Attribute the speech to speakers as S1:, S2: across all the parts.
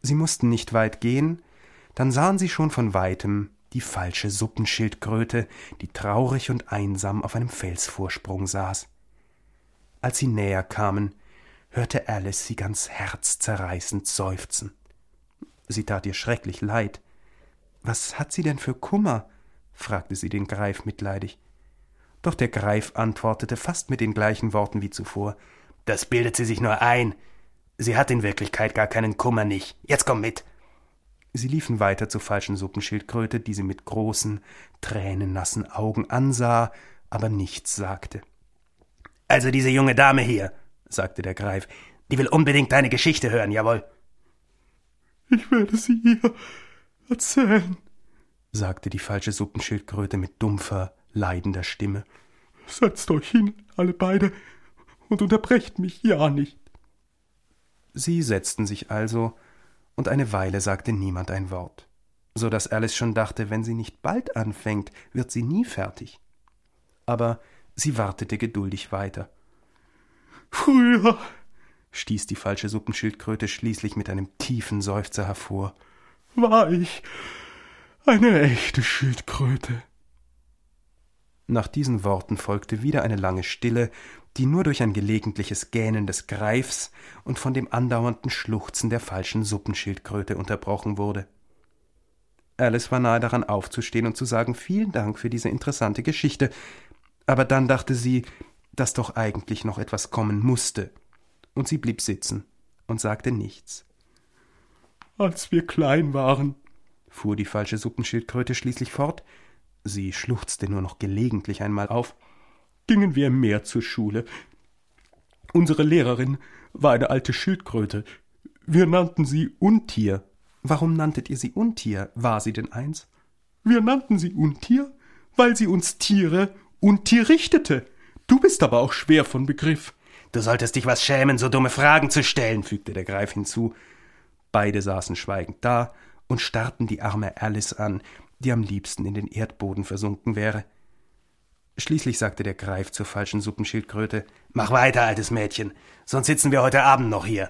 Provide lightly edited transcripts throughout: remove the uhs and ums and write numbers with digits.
S1: Sie mussten nicht weit gehen, dann sahen sie schon von weitem die falsche Suppenschildkröte, die traurig und einsam auf einem Felsvorsprung saß. Als sie näher kamen, hörte Alice sie ganz herzzerreißend seufzen. Sie tat ihr schrecklich leid. »Was hat sie denn für Kummer?« fragte sie den Greif mitleidig. Doch der Greif antwortete fast mit den gleichen Worten wie zuvor. »Das bildet sie sich nur ein. Sie hat in Wirklichkeit gar keinen Kummer nicht. Jetzt komm mit!« Sie liefen weiter zur falschen Suppenschildkröte, die sie mit großen, tränennassen Augen ansah, aber nichts sagte. »Also diese junge Dame hier«, sagte der Greif, »die will unbedingt deine Geschichte hören, jawohl.«
S2: »Ich werde sie ihr erzählen«,
S1: sagte die falsche Suppenschildkröte mit dumpfer, leidender Stimme.
S2: »Setzt euch hin, alle beide, und unterbrecht mich ja nicht.«
S1: Sie setzten sich also, und eine Weile sagte niemand ein Wort, so daß Alice schon dachte, wenn sie nicht bald anfängt, wird sie nie fertig. Aber sie wartete geduldig weiter.
S2: »Früher«,
S1: stieß die falsche Suppenschildkröte schließlich mit einem tiefen Seufzer hervor,
S2: »war ich eine echte Schildkröte.«
S1: Nach diesen Worten folgte wieder eine lange Stille, die nur durch ein gelegentliches Gähnen des Greifs und von dem andauernden Schluchzen der falschen Suppenschildkröte unterbrochen wurde. Alice war nahe daran aufzustehen und zu sagen, »Vielen Dank für diese interessante Geschichte«, aber dann dachte sie, dass doch eigentlich noch etwas kommen musste, und sie blieb sitzen und sagte nichts.
S2: »Als wir klein waren«,
S1: fuhr die falsche Suppenschildkröte schließlich fort, sie schluchzte nur noch gelegentlich einmal auf,
S2: »gingen wir im Meer zur Schule. Unsere Lehrerin war eine alte Schildkröte. Wir nannten sie Untier.«
S1: »Warum nanntet ihr sie Untier? War sie denn eins?«
S2: »Wir nannten sie Untier, weil sie uns Tiere unterrichtete. Du bist aber auch schwer von Begriff.«
S1: »Du solltest dich was schämen, so dumme Fragen zu stellen«, fügte der Greif hinzu. Beide saßen schweigend da und starrten die arme Alice an, die am liebsten in den Erdboden versunken wäre. Schließlich sagte der Greif zur falschen Suppenschildkröte, »Mach weiter, altes Mädchen, sonst sitzen wir heute Abend noch hier.«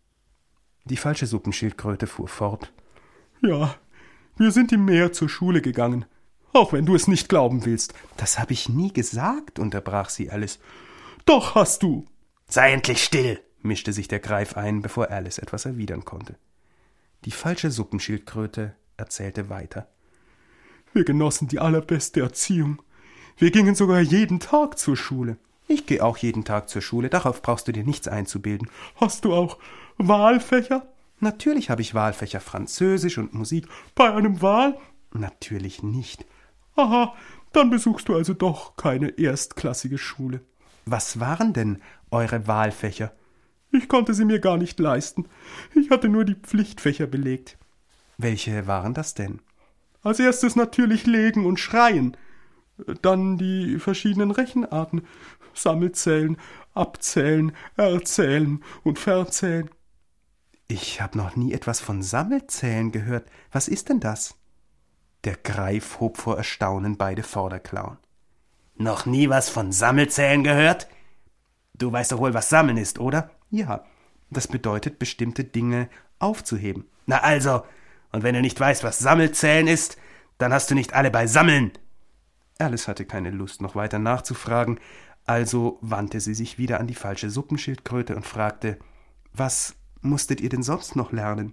S1: Die falsche Suppenschildkröte fuhr fort.
S2: »Ja, wir sind im Meer zur Schule gegangen, auch wenn du es nicht glauben willst.«
S1: »Das habe ich nie gesagt«, unterbrach sie Alice.
S2: »Doch hast du.«
S1: »Sei endlich still«, mischte sich der Greif ein, bevor Alice etwas erwidern konnte. Die falsche Suppenschildkröte erzählte weiter.
S2: »Wir genossen die allerbeste Erziehung. Wir gingen sogar jeden Tag zur Schule.«
S1: »Ich gehe auch jeden Tag zur Schule, darauf brauchst du dir nichts einzubilden.«
S2: »Hast du auch Wahlfächer?«
S1: »Natürlich habe ich Wahlfächer, Französisch und Musik.«
S2: »Bei einem Wahl?«
S1: »Natürlich nicht.«
S2: »Aha, dann besuchst du also doch keine erstklassige Schule.«
S1: »Was waren denn eure Wahlfächer?«
S2: »Ich konnte sie mir gar nicht leisten. Ich hatte nur die Pflichtfächer belegt.«
S1: »Welche waren das denn?«
S2: »Als erstes natürlich Legen und Schreien. Dann die verschiedenen Rechenarten. Sammelzählen, Abzählen, Erzählen und Verzählen.«
S1: »Ich habe noch nie etwas von Sammelzählen gehört. Was ist denn das?« Der Greif hob vor Erstaunen beide Vorderklauen. »Noch nie was von Sammelzählen gehört? Du weißt doch wohl, was Sammeln ist, oder?« »Ja, das bedeutet, bestimmte Dinge aufzuheben.« »Na also, und wenn du nicht weißt, was Sammelzählen ist, dann hast du nicht alle bei Sammeln.« Alice hatte keine Lust, noch weiter nachzufragen, also wandte sie sich wieder an die falsche Suppenschildkröte und fragte, »Was musstet ihr denn sonst noch lernen?«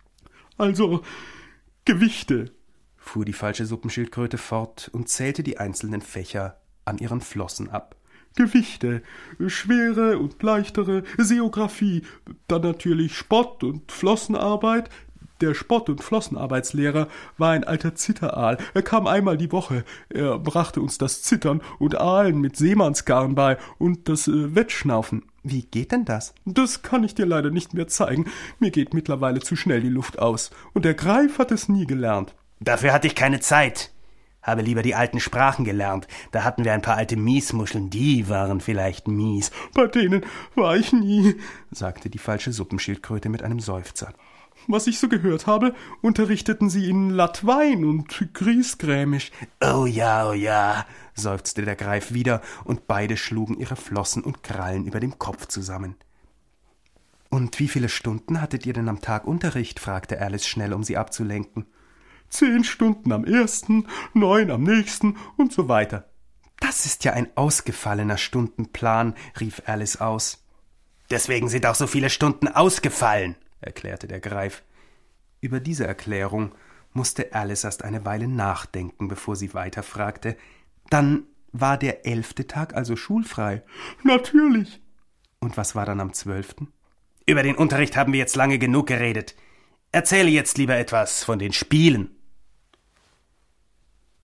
S2: »Also, Gewichte«,
S1: fuhr die falsche Suppenschildkröte fort und zählte die einzelnen Fächer an ihren Flossen ab.
S2: »Gewichte, schwere und leichtere, Seographie, dann natürlich Spott- und Flossenarbeit. Der Spott- und Flossenarbeitslehrer war ein alter Zitteraal. Er kam einmal die Woche. Er brachte uns das Zittern und Aalen mit Seemannsgarn bei und das Wettschnaufen.«
S1: »Wie geht denn das?«
S2: »Das kann ich dir leider nicht mehr zeigen. Mir geht mittlerweile zu schnell die Luft aus. Und der Greif hat es nie gelernt.«
S1: »Dafür hatte ich keine Zeit. Habe lieber die alten Sprachen gelernt. Da hatten wir ein paar alte Miesmuscheln, die waren vielleicht mies.«
S2: »Bei denen war ich nie«,
S1: sagte die falsche Suppenschildkröte mit einem Seufzer.
S2: »Was ich so gehört habe, unterrichteten sie in Latwein und Griesgrämisch.«
S1: Oh ja«, seufzte der Greif wieder, und beide schlugen ihre Flossen und Krallen über dem Kopf zusammen. »Und wie viele Stunden hattet ihr denn am Tag Unterricht?« fragte Alice schnell, um sie abzulenken.
S2: 10 Stunden am ersten, 9 am nächsten und so weiter.
S1: »Das ist ja ein ausgefallener Stundenplan«, rief Alice aus. »Deswegen sind auch so viele Stunden ausgefallen«, erklärte der Greif. Über diese Erklärung musste Alice erst eine Weile nachdenken, bevor sie weiterfragte. »Dann war der 11. Tag also schulfrei?«
S2: »Natürlich.«
S1: »Und was war dann am 12.? »Über den Unterricht haben wir jetzt lange genug geredet. Erzähle jetzt lieber etwas von den Spielen.«